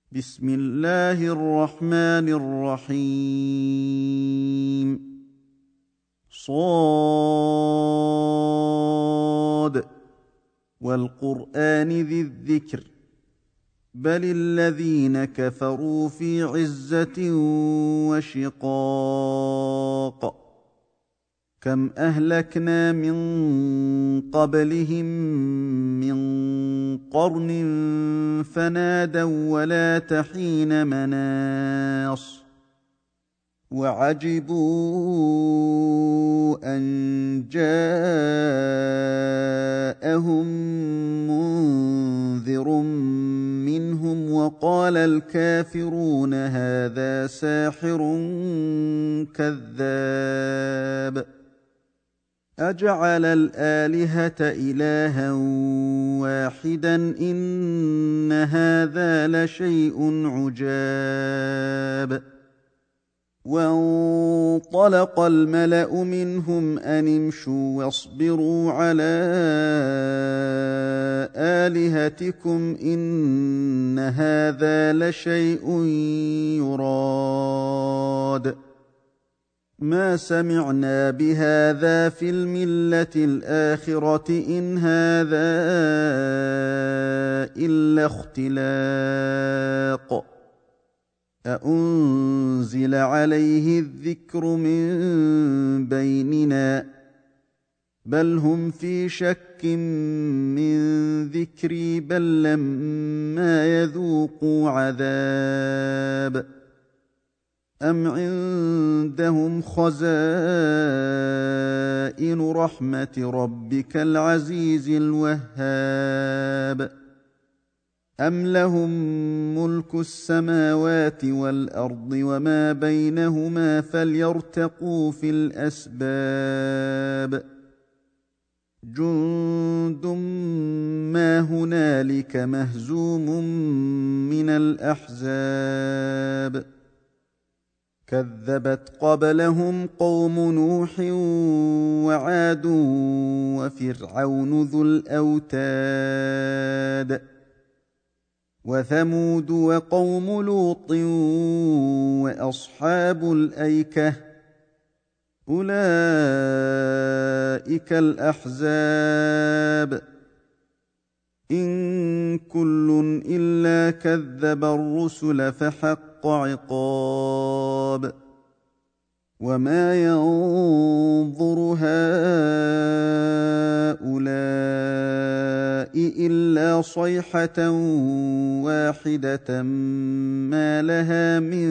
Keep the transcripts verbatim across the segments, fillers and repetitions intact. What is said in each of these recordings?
بسم الله الرحمن الرحيم صاد والقرآن ذي الذكر بل الذين كفروا في عزة وشقاق كم أهلكنا من قبلهم من قرن فنادوا ولا تحين مناص وعجبوا أن جاءهم منذر منهم وقال الكافرون هذا ساحر كذاب أجعل الآلهة إلها واحدا إن هذا لشيء عجاب وانطلق الملأ منهم أن امشوا واصبروا على آلهتكم إن هذا لشيء يراد ما سمعنا بهذا في الملة الآخرة إن هذا إلا اختلاق أأنزل عليه الذكر من بيننا بل هم في شك من ذكري بل لما يذوقوا عذاب أم عندهم خزائن رحمة ربك العزيز الوهاب أم لهم ملك السماوات والأرض وما بينهما فليرتقوا في الأسباب جند ما هنالك مهزوم من الأحزاب كذبت قبلهم قوم نوح وعاد وفرعون ذو الأوتاد وثمود وقوم لوط وأصحاب الأيكة أولئك الأحزاب إن كل إلا كذب الرسل فحق عقاب وما ينظر هؤلاء إلا صيحة واحدة ما لها من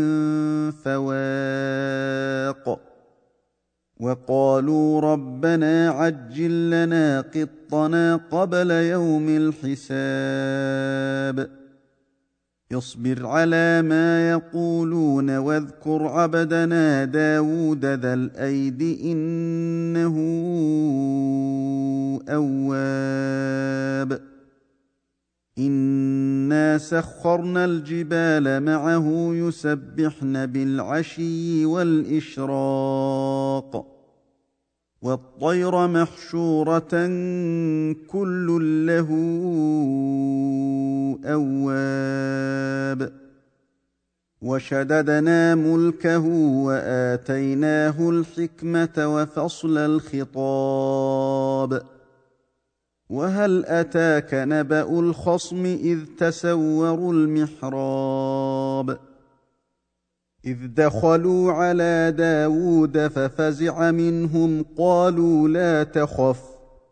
فواق وقالوا ربنا عجل لنا قطنا قبل يوم الحساب اصبر على ما يقولون واذكر عبدنا داود ذا الأيد إنه أواب إنا سخرنا الجبال معه يسبحن بالعشي والإشراق والطير محشورة كل له أواب وشددنا ملكه وآتيناه الحكمة وفصل الخطاب وهل أتاك نبأ الخصم إذ تسوروا المحراب إذ دخلوا على داود ففزع منهم قالوا لا تخف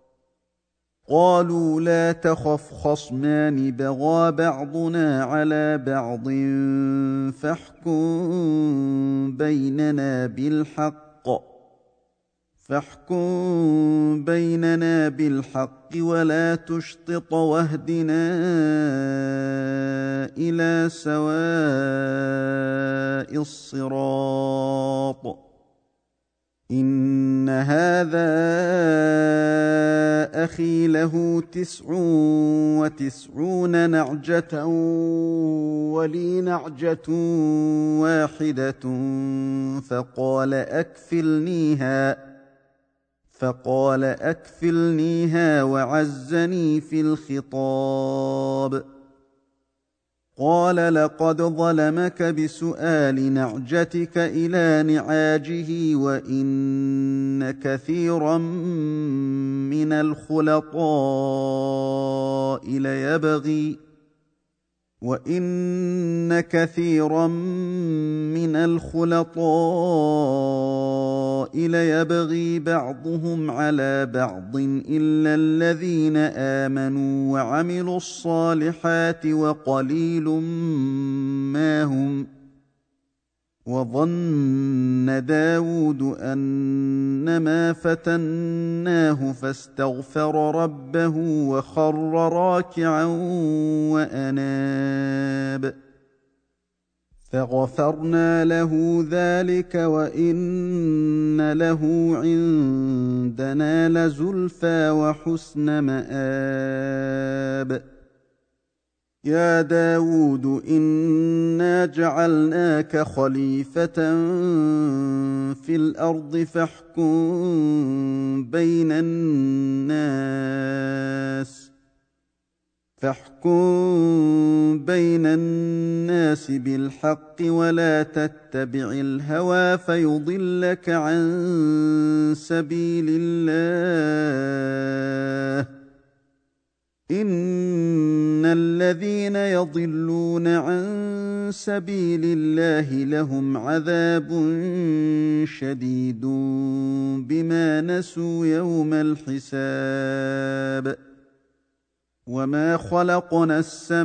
قالوا لا تخف خصمان بغى بعضنا على بعض فاحكم بيننا بالحق فاحكم بيننا بالحق ولا تشطط واهدنا إلى سواء الصراط إن هذا أخي له تسع وتسعون نعجة ولي نعجة واحدة فقال أكفلنيها فقال أكفلنيها وعزني في الخطاب قال لقد ظلمك بسؤال نعجتك إلى نعاجه وإن كثيرا من الخلطاء ليبغي وَإِنَّ كَثِيرًا مِّنَ الْخُلَطَاءِ لَيَبْغِي بَعْضُهُمْ عَلَىٰ بَعْضٍ إِلَّا الَّذِينَ آمَنُوا وَعَمِلُوا الصَّالِحَاتِ وَقَلِيلٌ مَّا هُمْ وَظَنَّ دَاوُودُ أَنَّمَا فَتَنَّاهُ فَاسْتَغْفَرَ رَبَّهُ وَخَرَّ رَاكِعًا وَأَنَابَ فَغَفَرْنَا لَهُ ذَٰلِكَ وَإِنَّ لَهُ عِندَنَا لَزُلْفَىٰ وَحُسْنَ مَآبٍ يا داود إنا جعلناك خليفة في الأرض فاحكم بين الناس فاحكم بين الناس بالحق ولا تتبع الهوى فيضلك عن سبيل الله إن الذين يضلون عن سبيل الله لهم عذاب شديد بما نسوا يوم الحساب وما خلقنا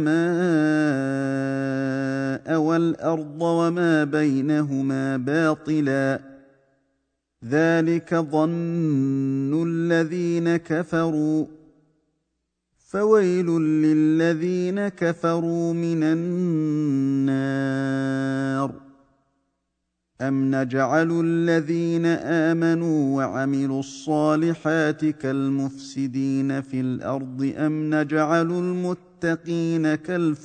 السماء والأرض وما بينهما باطلا ذلك ظن الذين كفروا فويل للذين كفروا من النار أم نجعل الذين آمنوا وعملوا الصالحات كالمفسدين في الأرض أم نجعل المتقين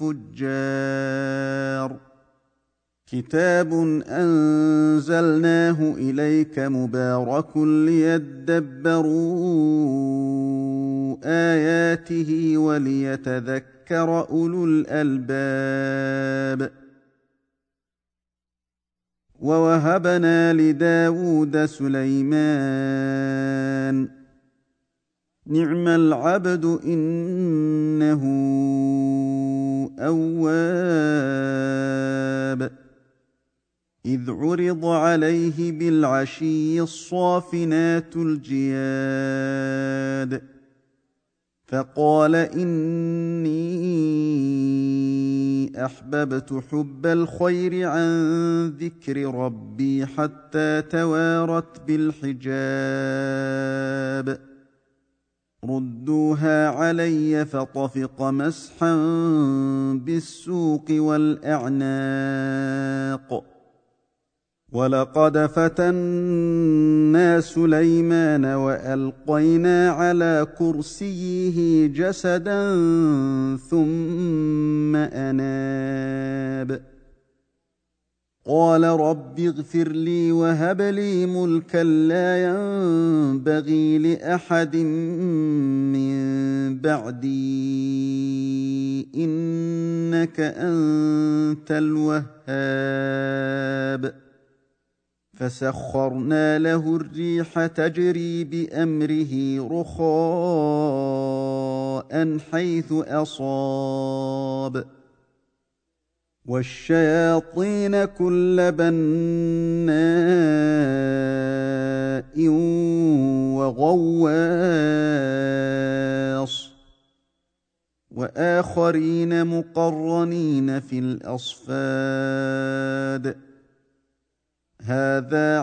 كالفجار كتاب أنزلناه إليك مبارك ليدبروا آياته وليتذكر أولو الألباب ووهبنا لداود سليمان نعم العبد إنه أواب إذ عرض عليه بالعشي الصافنات الجياد فقال إني أحببت حب الخير عن ذكر ربي حتى توارت بالحجاب ردوها علي فطفق مسحا بالسوق والأعناق ولقد فتنا سليمان وألقينا على كرسيه جسدا ثم أناب قال رب اغفر لي وهب لي ملكا لا ينبغي لأحد من بعدي إنك أنت الوهاب فسخرنا له الريح تجري بأمره رخاء حيث أصاب والشياطين كل بناء وغواص وآخرين مقرنين في الأصفاد هذا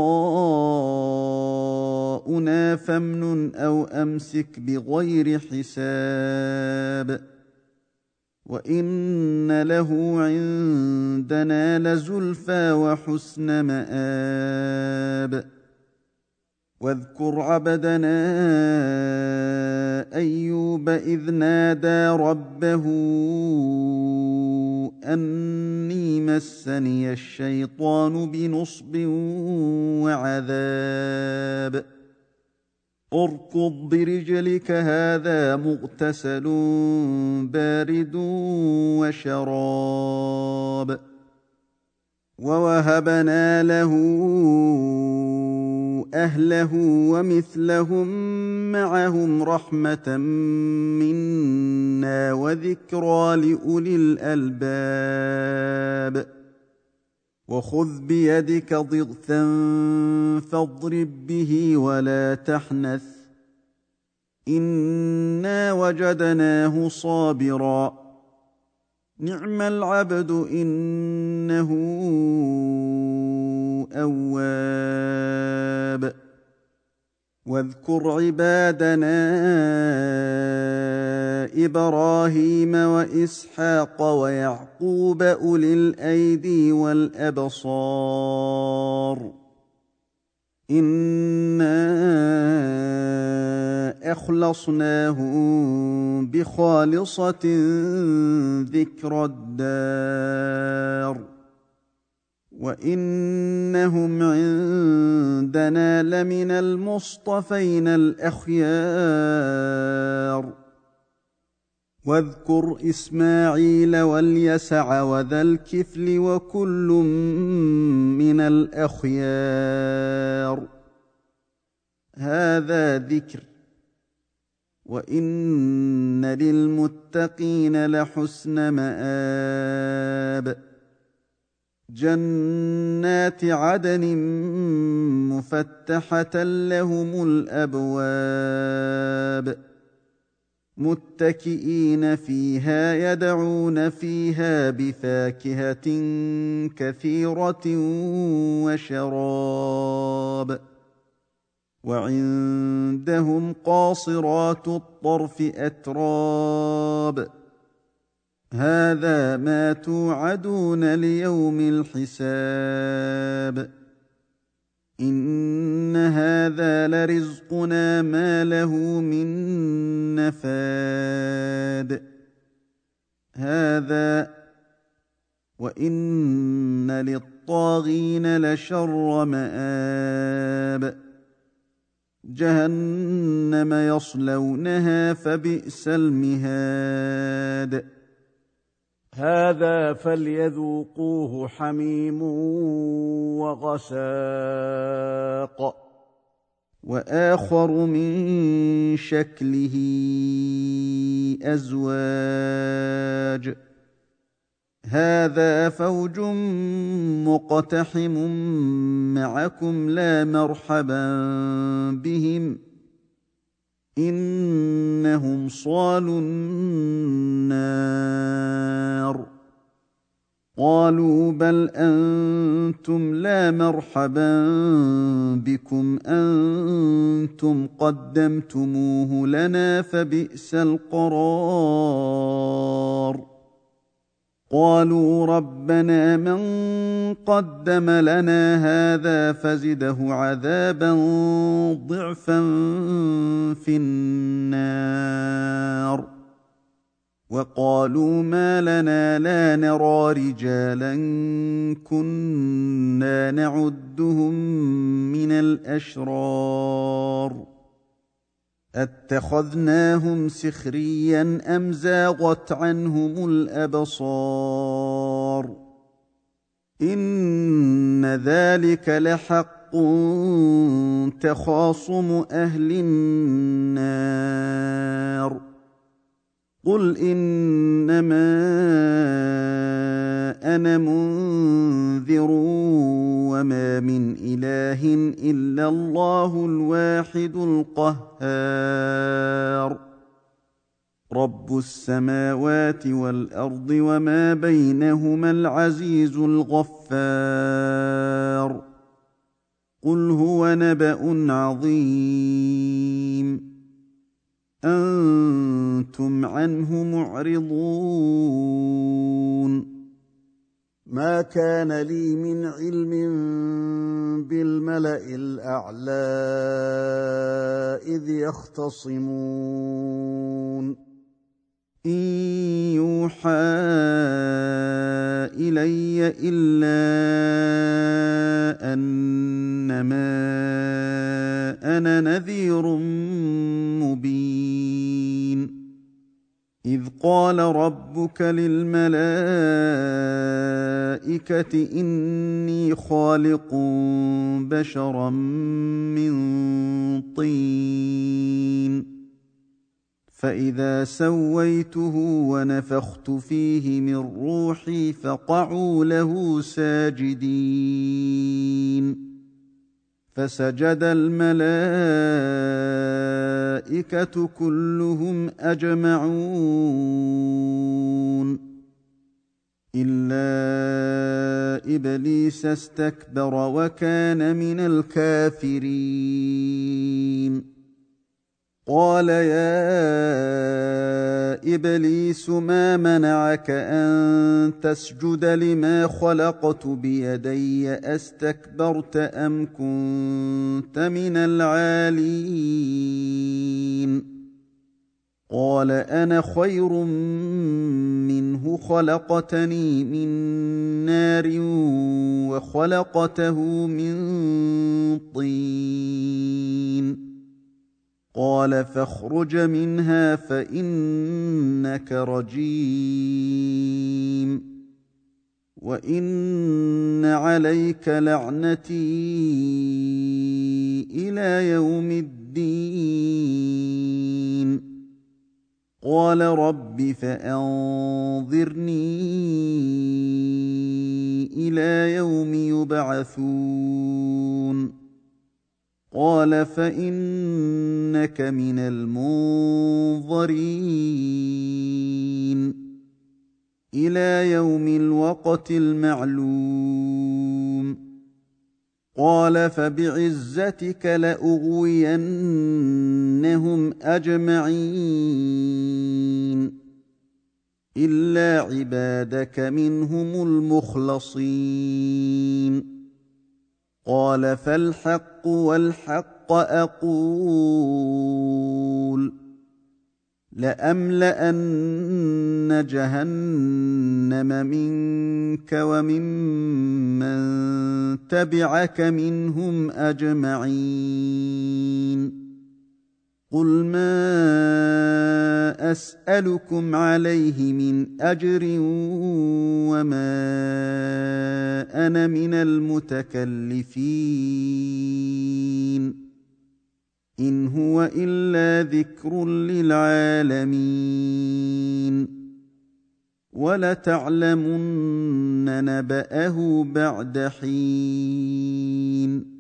عطاؤنا فامنن أو أمسك بغير حساب وإن له عندنا لزلفى وحسن مآب واذكر عبدنا أيوب إذ نادى ربه أني مسني الشيطان بنصب وعذاب اركض برجلك هذا مغتسل بارد وشراب. ووهبنا له أهله ومثلهم معهم رحمة منا وذكرى لأولي الألباب. وخذ بيدك ضغثا فاضرب به ولا تحنث إنا وجدناه صابرا نعم العبد إنه أواب. واذكر عبادنا إبراهيم وإسحاق ويعقوب أولي الأيدي والأبصار إنا أخلصناهم بخالصة ذكر الدار وإنهم عندنا لمن المصطفين الأخيار. واذكر إسماعيل واليسع وذا الكفل وكل من الأخيار. هذا ذكر وإن للمتقين لحسن مآب. جنات عدن مفتحة لهم الأبواب متكئين فيها يدعون فيها بفاكهة كثيرة وشراب. وعندهم قاصرات الطرف أتراب. هذا ما توعدون ليوم الحساب. إن هذا لرزقنا ما له من نفاد. هذا وإن للطاغين لشر مآب. جهنم يصلونها فبئس المهاد. هذا فليذوقوه حميم وغساق وآخر من شكله أزواج. هذا فوج مقتحم معكم لا مرحبا بهم إنهم صالوا النار. قالوا بل أنتم لا مرحبا بكم أنتم قدمتموه لنا فبئس القرار. قالوا ربنا من قدم لنا هذا فزده عذابا ضعفا في النار. وقالوا ما لنا لا نرى رجالا كنا نعدهم من الأشرار أتخذناهم سخريا أم زاغت عنهم الأبصار. إن ذلك لحق تخاصم أهل النار. قل إنما أنا منذر وما من إله إلا الله الواحد القهار. رب السماوات والأرض وما بينهما العزيز الغفار. قل هو نبأ عظيم أنتم عنه معرضون. ما كان لي من علم بالملأ الأعلى إذ يختصمون. إن يوحى إلي إلا أنما أَنَا نَذِيرٌ مُّبِينٌ إِذْ قَالَ رَبُّكَ لِلْمَلَائِكَةِ إِنِّي خَالِقٌ بَشَرًا مِّن طِينٍ فَإِذَا سَوَّيْتُهُ وَنَفَخْتُ فِيهِ مِن رُّوحِي فَقَعُوا لَهُ سَاجِدِينَ فَسَجَدَ الْمَلَائِكَةُ كُلُّهُمْ أَجْمَعُونَ إِلَّا إِبْلِيسَ اسْتَكْبَرَ وَكَانَ مِنَ الْكَافِرِينَ قَالَ يَا إِبْلِيسُ مَا مَنَعَكَ أَن تَسْجُدَ لِمَا خَلَقْتُ بِيَدَيَّ أَسْتَكْبَرْتَ أَمْ كُنتَ مِنَ الْعَالِينَ قَالَ أَنَا خَيْرٌ مِّنْهُ خَلَقْتَنِي مِن نَّارٍ وَخَلَقْتَهُ مِن طِينٍ قَالَ فَاخْرُجْ مِنْهَا فَإِنَّكَ رَجِيمٌ وَإِنَّ عَلَيْكَ لَعْنَتِي إِلَىٰ يَوْمِ الدِّينِ قَالَ رَبِّ فَأَنظِرْنِي إِلَىٰ يَوْمِ يُبْعَثُونَ قَالَ فَإِنَّكَ مِنَ الْمُنظَرِينَ إِلَىٰ يَوْمِ الْوَقْتِ الْمَعْلُومِ قَالَ فَبِعِزَّتِكَ لَأُغْوِيَنَّهُمْ أَجْمَعِينَ إِلَّا عِبَادَكَ مِنْهُمُ الْمُخْلَصِينَ قَالَ فَالْحَقُّ وَالْحَقَّ أَقُولُ لَأَمْلَأَنَّ جَهَنَّمَ مِنكَ وَمِمَّن تَبِعَكَ مِنْهُمْ أَجْمَعِينَ قُلْ مَا أَسْأَلُكُمْ عَلَيْهِ مِنْ أَجْرٍ وَمَا أَنَا مِنَ الْمُتَكَلِّفِينَ إِنْ هُوَ إِلَّا ذِكْرٌ لِّلْعَالَمِينَ وَلَتَعْلَمُنَّ نَبَأَهُ بَعْدَ حِينٍ